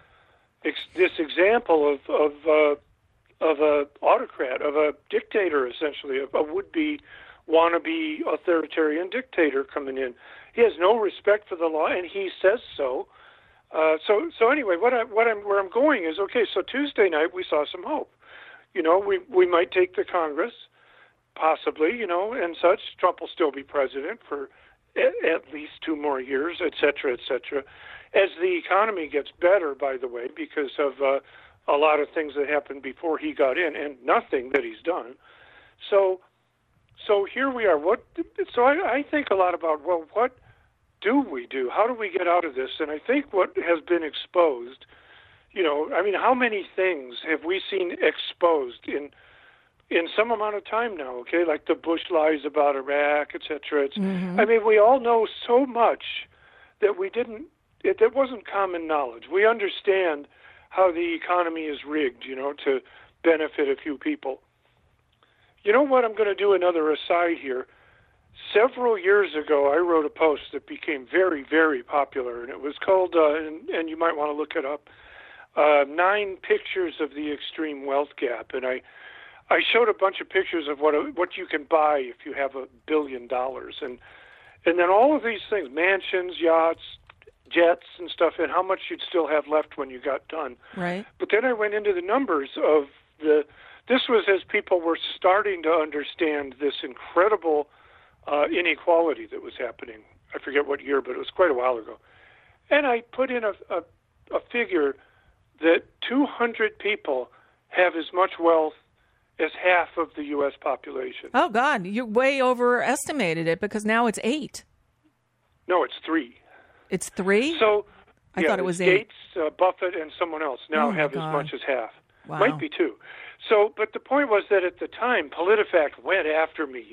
example of a autocrat, of a dictator, essentially, of a would-be wannabe authoritarian dictator coming in. He has no respect for the law, and he says so. So anyway, where I'm going is, okay, so Tuesday night we saw some hope. We might take the Congress, possibly, and such. Trump will still be president for at least 2 more years, et cetera, et cetera. As the economy gets better, by the way, because of a lot of things that happened before he got in, and nothing that he's done. So here we are. I think a lot about, well, what do we do? How do we get out of this? And I think what has been exposed, how many things have we seen exposed in in some amount of time now, okay, like the Bush lies about Iraq, etc. I mean, we all know so much that that wasn't common knowledge. We understand how the economy is rigged, to benefit a few people. You know what? I'm going to do another aside here. Several years ago, I wrote a post that became very, very popular, and it was called, and you might want to look it up, 9 Pictures of the Extreme Wealth Gap. And I showed a bunch of pictures of what you can buy if you have $1 billion. And then all of these things, mansions, yachts, jets and stuff, and how much you'd still have left when you got done. Right. But then I went into the numbers of this was as people were starting to understand this incredible inequality that was happening. I forget what year, but it was quite a while ago. And I put in a figure that 200 people have as much wealth as half of the U.S. population. Oh, God, you way overestimated it because now it's 8. No, it's 3. It's 3? So, I thought it was 8. Gates, Buffett, and someone else now have as much as half. Wow. Might be 2. So, but the point was that at the time, PolitiFact went after me,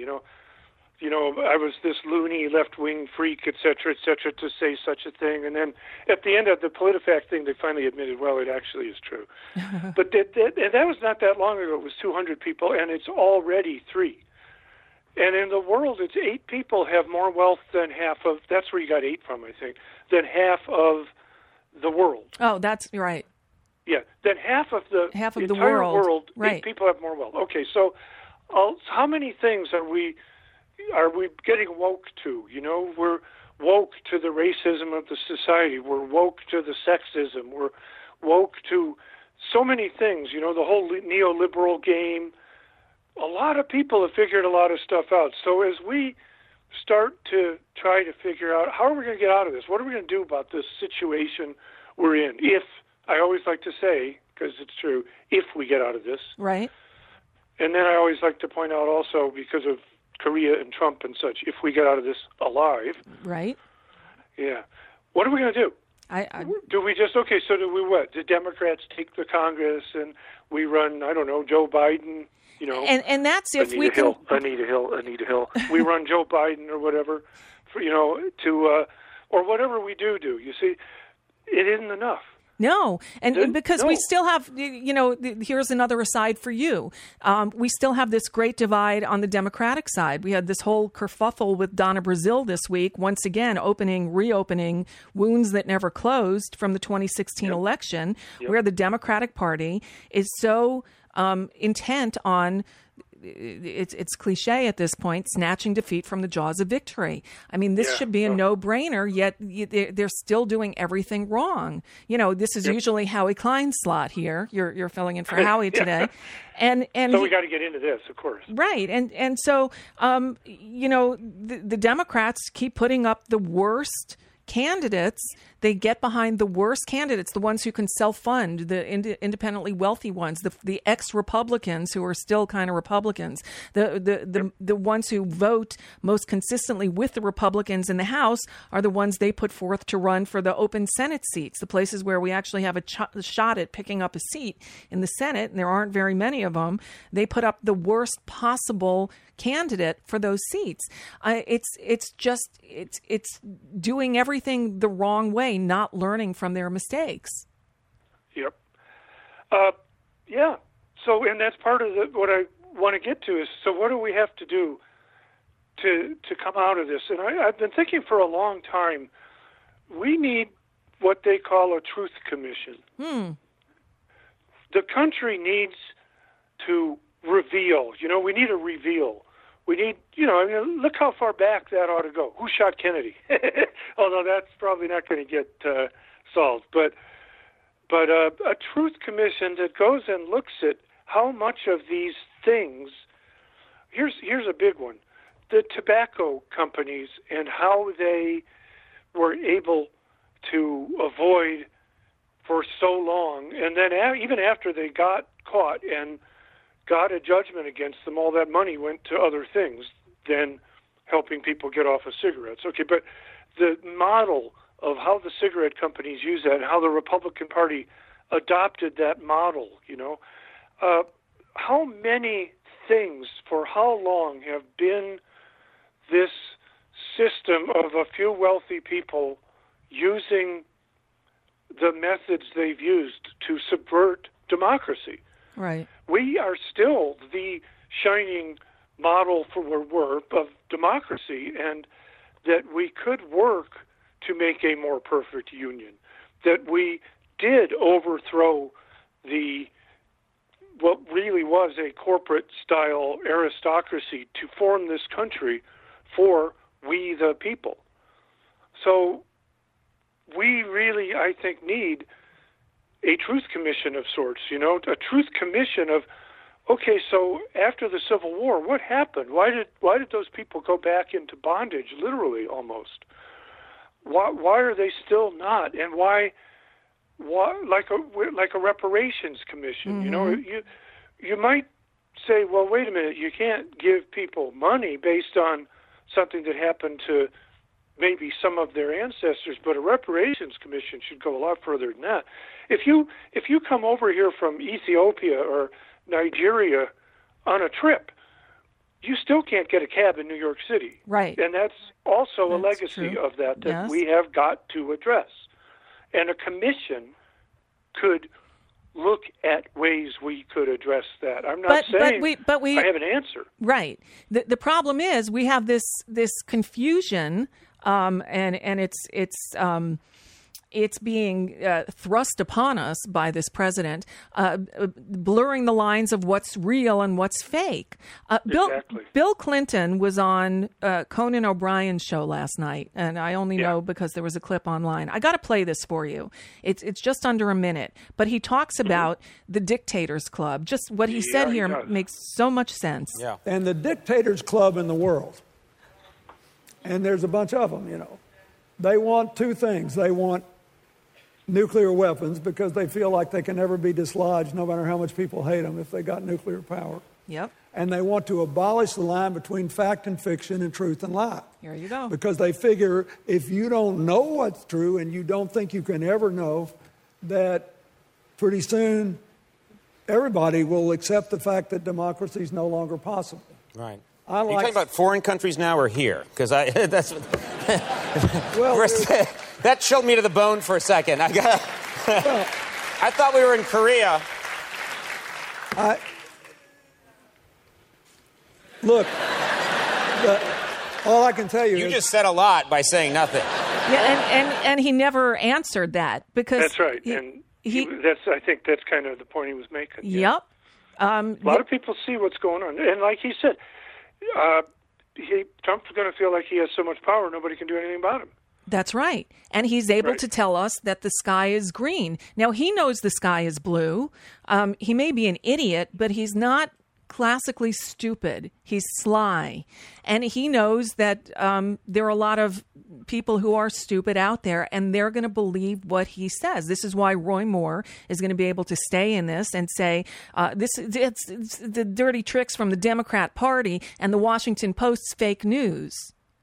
I was this loony left-wing freak, et cetera, to say such a thing. And then at the end of the PolitiFact thing, they finally admitted, well, it actually is true. But that was not that long ago. It was 200 people, and it's already 3. And in the world, it's 8 people have more wealth than half of, that's where you got 8 from, I think, than half of the world. Oh, that's right. Yeah, then half of the entire world, right. People have more wealth. Okay, so how many things are we getting woke to? We're woke to the racism of the society. We're woke to the sexism. We're woke to so many things. The whole neoliberal game. A lot of people have figured a lot of stuff out. So as we start to try to figure out how are we going to get out of this, what are we going to do about this situation we're in? If, I always like to say, because it's true, if we get out of this. Right. And then I always like to point out also, because of Korea and Trump and such, if we get out of this alive. Right. Yeah. What are we going to do? Do we just, so do we what? The Democrats take the Congress and we run, I don't know, Joe Biden, And that's if Anita Hill. We run Joe Biden or whatever, or whatever we do. You see, it isn't enough. No, and because we still have, here's another aside for you. We still have this great divide on the Democratic side. We had this whole kerfuffle with Donna Brazile this week, once again, reopening wounds that never closed from the 2016 election, where the Democratic Party is so intent on, it's cliche at this point, snatching defeat from the jaws of victory. I mean, this should be a no-brainer, yet they're still doing everything wrong. This is usually Howie Klein's slot here. You're filling in for Howie today. And so we got to get into this, of course. Right. And so, the Democrats keep putting up the worst candidates. They get behind the worst candidates, the ones who can self-fund, the independently wealthy ones, the ex-Republicans who are still kind of Republicans, the ones who vote most consistently with the Republicans in the House are the ones they put forth to run for the open Senate seats, the places where we actually have a shot at picking up a seat in the Senate, and there aren't very many of them. They put up the worst possible candidate for those seats. It's doing everything the wrong way, not learning from their mistakes. Yep. Yeah. So, and that's part of what I want to get to is, so what do we have to do to come out of this? And I've been thinking for a long time, we need what they call a truth commission. The country needs to reveal. We need a reveal. We need, look how far back that ought to go. Who shot Kennedy? Although that's probably not going to get solved. But a truth commission that goes and looks at how much of these things. Here's a big one: the tobacco companies and how they were able to avoid for so long, and then even after they got caught and got a judgment against them, all that money went to other things than helping people get off of cigarettes. Okay, but the model of how the cigarette companies use that and how the Republican Party adopted that model, how many things for how long have been this system of a few wealthy people using the methods they've used to subvert democracy. Right. We are still the shining model for of democracy, and that we could work to make a more perfect union, that we did overthrow what really was a corporate-style aristocracy to form this country for we the people. So we really, I think, need a truth commission of sorts, a truth commission of, okay, so after the Civil War, what happened? Why did those people go back into bondage, literally almost? Why are they still not? And why like a reparations commission? You might say, well, wait a minute, you can't give people money based on something that happened to maybe some of their ancestors, but a reparations commission should go a lot further than that. If you come over here from Ethiopia or Nigeria on a trip, you still can't get a cab in New York City. Right. And that's also a legacy of that yes. we have got to address. And a commission could look at ways we could address that. I'm not saying I have an answer. Right. The problem is we have this confusion, and it's being thrust upon us by this president, blurring the lines of what's real and what's fake. Exactly. Bill Clinton was on Conan O'Brien's show last night, and I only know because there was a clip online. I got to play this for you. It's just under a minute, but he talks about the Dictators Club. Just what he said here makes so much sense. Yeah. And the Dictators Club in the world, and there's a bunch of them, they want two things. They want nuclear weapons because they feel like they can never be dislodged no matter how much people hate them if they got nuclear power. Yep. And they want to abolish the line between fact and fiction and truth and lie. Here you go. Because they figure if you don't know what's true and you don't think you can ever know, that pretty soon everybody will accept the fact that democracy is no longer possible. Right. Are you talking about foreign countries now or here? Because that's well, that chilled me to the bone for a second. I thought we were in Korea. Look, all I can tell you is... You just said a lot by saying nothing. Yeah, and he never answered that because... That's right, I think that's kind of the point he was making. Yep. A lot of people see what's going on. And like he said... Trump's going to feel like he has so much power, nobody can do anything about him. That's right. And he's able to tell us that the sky is green. Now, he knows the sky is blue. He may be an idiot, but he's not classically stupid. He's sly. And he knows that there are a lot of people who are stupid out there, and they're going to believe what he says. This is why Roy Moore is going to be able to stay in this and say, it's the dirty tricks from the Democrat Party and the Washington Post's fake news.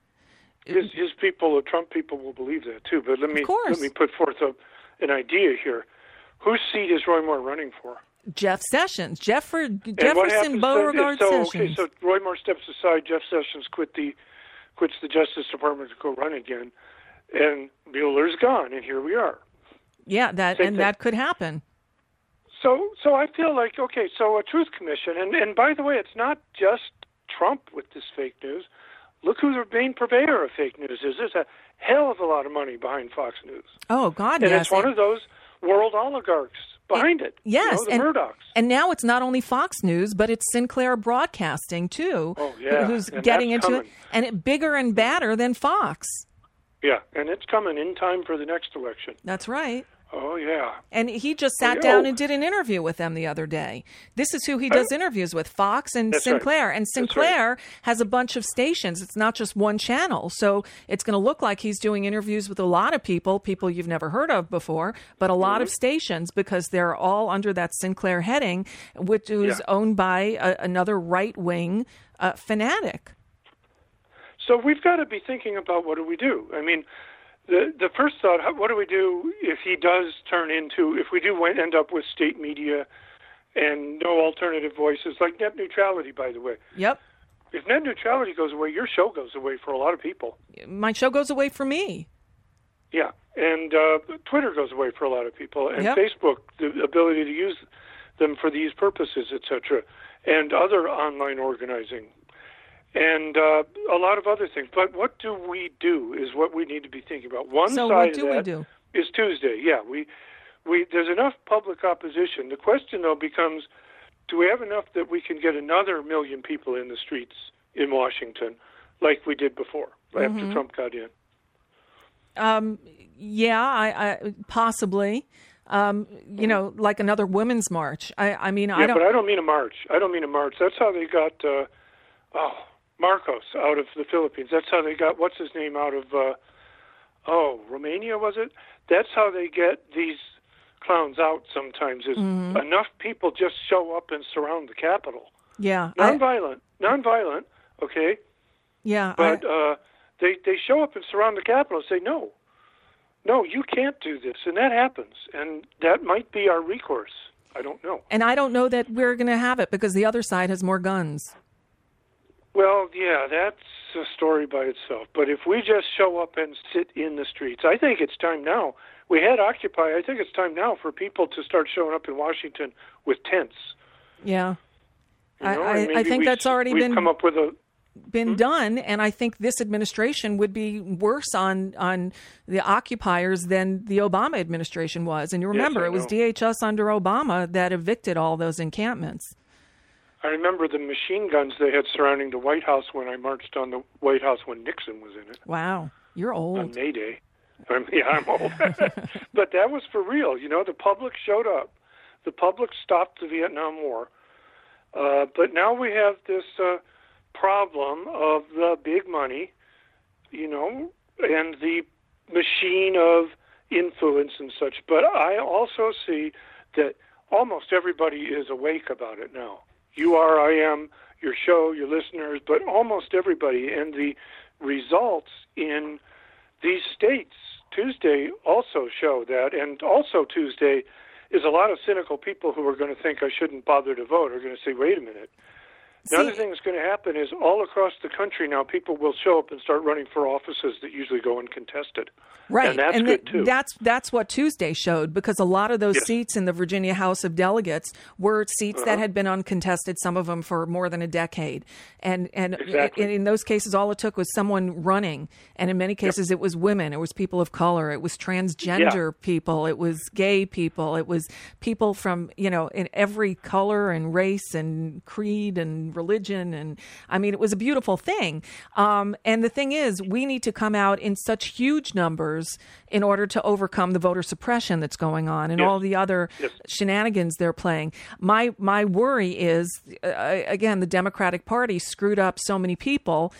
His people, the Trump people, will believe that too. But let me put forth an idea here. Whose seat is Roy Moore running for? Jeff Sessions. Jefferson Beauregard Sessions. Okay, so Roy Moore steps aside. Jeff Sessions quits the Justice Department to go run again, and Mueller's gone, and here we are. Yeah, that could happen. So I feel like, okay, so a truth commission, and by the way, it's not just Trump with this fake news. Look who the main purveyor of fake news is. There's a hell of a lot of money behind Fox News. Oh, God, and yes. it's one of those world oligarchs behind it. Yes. The Murdochs. And now it's not only Fox News, but it's Sinclair Broadcasting, too. Oh, yeah. Who's and getting into coming. it. And it bigger and badder than Fox. Yeah, and it's coming in time for the next election. That's right. Oh, yeah. And he just sat down and did an interview with them the other day. This is who he does interviews with, Fox and Sinclair. Right. And Sinclair has a bunch of stations. It's not just one channel. So it's going to look like he's doing interviews with a lot of people you've never heard of before, but a lot of stations because they're all under that Sinclair heading, which is owned by another right-wing fanatic. So we've got to be thinking about what do we do? I mean, the first thought, what do we do if he does if we do end up with state media and no alternative voices, like net neutrality, by the way. Yep. If net neutrality goes away, your show goes away for a lot of people. My show goes away for me. Yeah, and Twitter goes away for a lot of people, and Yep. Facebook, the ability to use them for these purposes, etc., and other online organizing, and a lot of other things. But what do we do is what we need to be thinking about. One So side what of do we that do? is Tuesday. Yeah, we there's enough public opposition. The question, though, becomes, do we have enough that we can get another million people in the streets in Washington like we did before, after Trump got in? Yeah, I possibly. You know, like another women's march. I mean, I don't. But I don't mean a march. That's how they got Marcos out of the Philippines. That's how they got what's his name out of Romania, was it? That's how they get these clowns out. Sometimes is enough people just show up and surround the Capitol. Yeah, non-violent. Okay. Yeah, but they show up and surround the Capitol and say no, you can't do this, and that happens, and that might be our recourse. I don't know. And I don't know that we're going to have it because the other side has more guns. Well, yeah, that's a story by itself. But if we just show up and sit in the streets, I think it's time now. We had Occupy. I think it's time now for people to start showing up in Washington with tents. Yeah. I think that's already been come up with been done, and I think this administration would be worse on the occupiers than the Obama administration was. And you remember, it was DHS under Obama that evicted all those encampments. I remember the machine guns they had surrounding the White House when I marched on the White House when Nixon was in it. Wow, you're old. On May Day. I'm old. But that was for real. You know, the public showed up. The public stopped the Vietnam War. But now we have this problem of the big money, you know, and the machine of influence and such. But I also see that almost everybody is awake about it now. You are, I am, your show, your listeners, but almost everybody. And the results in these states Tuesday also show that. And also Tuesday is a lot of cynical people who are going to think I shouldn't bother to vote are going to say, wait a minute. The other thing that's going to happen is all across the country now people will show up and start running for offices that usually go uncontested. Right. And that's good, too. That's what Tuesday showed, because a lot of those seats in the Virginia House of Delegates were seats that had been uncontested, some of them for more than a decade. And exactly. in those cases, all it took was someone running. And in many cases, it was women. It was people of color. It was transgender people. It was gay people. It was people from, you know, in every color and race and creed and religion. And I mean, it was a beautiful thing. And the thing is, we need to come out in such huge numbers in order to overcome the voter suppression that's going on and all the other shenanigans they're playing. My worry is, again, the Democratic Party screwed up so many people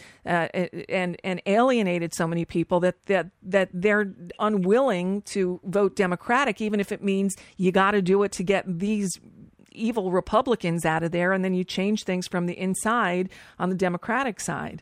and alienated so many people that they're unwilling to vote Democratic, even if it means you got to do it to get these evil Republicans out of there, and then you change things from the inside on the Democratic side.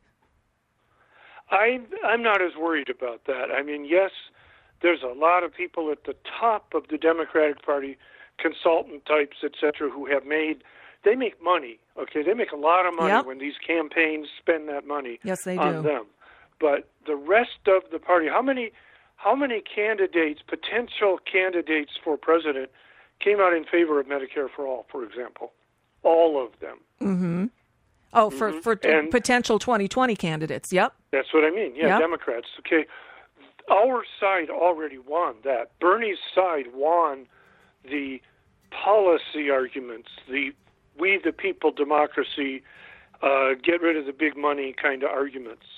I'm not as worried about that. I mean, yes, there's a lot of people at the top of the Democratic Party, consultant types, et cetera, who they make money, okay? They make a lot of money when these campaigns spend that money on them. But the rest of the party, how many candidates, potential candidates for president, came out in favor of Medicare for all, for example? All of them. Mm-hmm. Oh, for potential 2020 candidates, yep. That's what I mean, Democrats. Okay, our side already won that. Bernie's side won the policy arguments, the we the people democracy, get rid of the big money kind of arguments.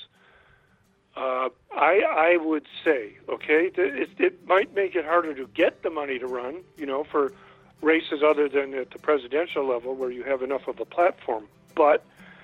I would say, okay, it might make it harder to get the money to run, you know, for races other than at the presidential level where you have enough of a platform. But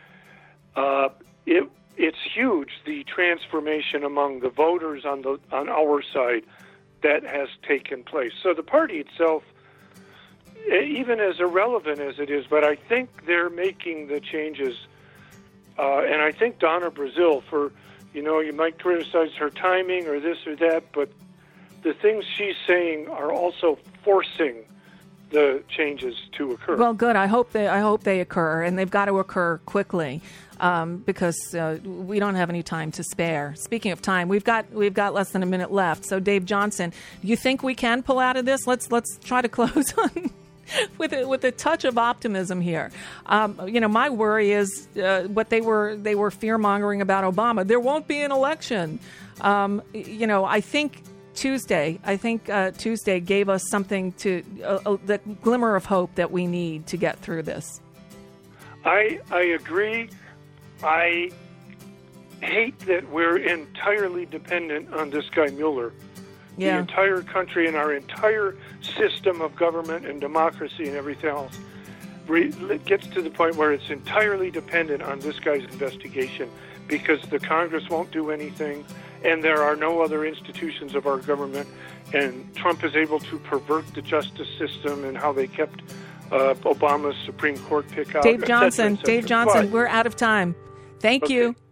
it's huge, the transformation among the voters on our side that has taken place. So the party itself, even as irrelevant as it is, but I think they're making the changes. And I think Donna Brazile, for, you know, you might criticize her timing or this or that, but the things she's saying are also forcing the changes to occur. Well, good. I hope they occur, and they've got to occur quickly, because we don't have any time to spare. Speaking of time, we've got less than a minute left. So, Dave Johnson, do you think we can pull out of this? Let's try to close on with a touch of optimism here. My worry is what they were fear-mongering about Obama. There won't be an election. I think Tuesday gave us something the glimmer of hope that we need to get through this. I agree. I hate that we're entirely dependent on this guy Mueller. Yeah. The entire country and our entire system of government and democracy and everything else gets to the point where it's entirely dependent on this guy's investigation, because the Congress won't do anything, and there are no other institutions of our government, and Trump is able to pervert the justice system and how they kept Obama's Supreme Court pick out. Dave Johnson, et cetera, et cetera. we're out of time. Thank you.